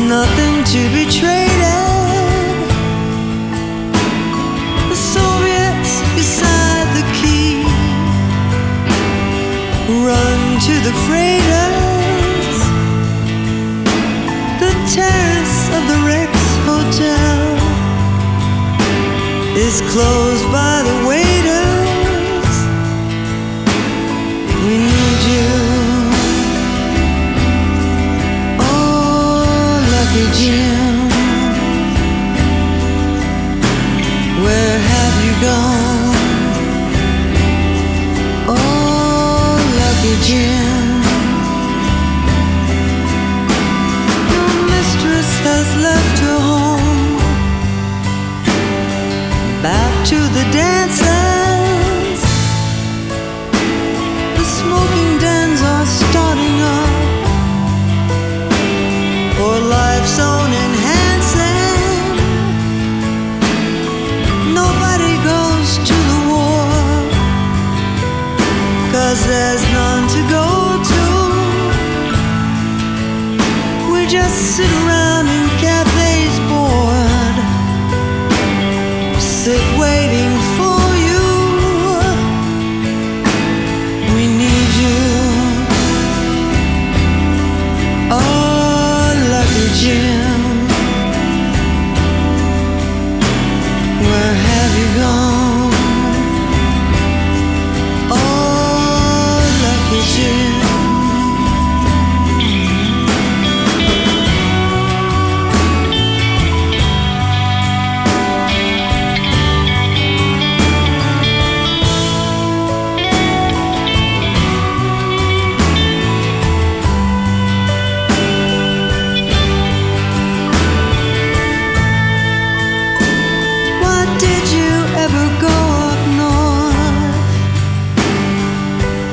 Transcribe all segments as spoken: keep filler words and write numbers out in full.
nothing to be traded. The Soviets beside the quay run to the freighters. The terrace of the Rex Hotel is closed by the waiters. We need you. Jim, where have you gone? Oh, lucky Jim. Your mistress has left her home, back to the dances. The smoking dens are starting up for life's own enhancing. Nobody goes to the war, 'cause there's none to go to. We just sit around in cafes bored, sit waiting for you. We need you. Oh, Jim, where have you gone? Oh, lucky Jim.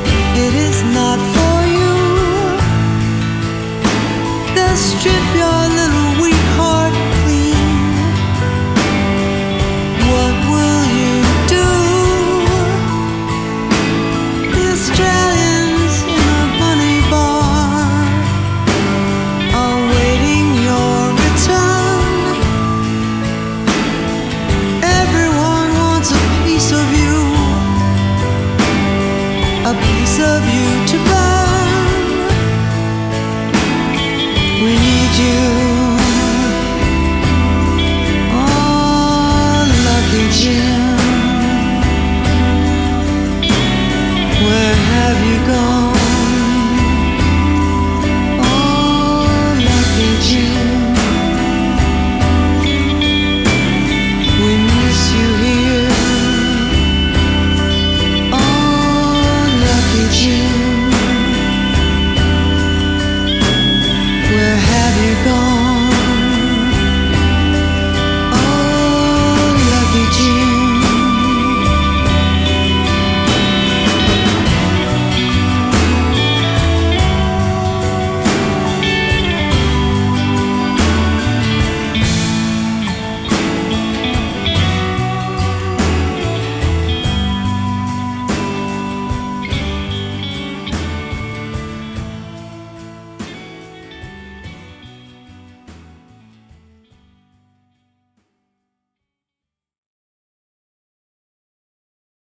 Strip your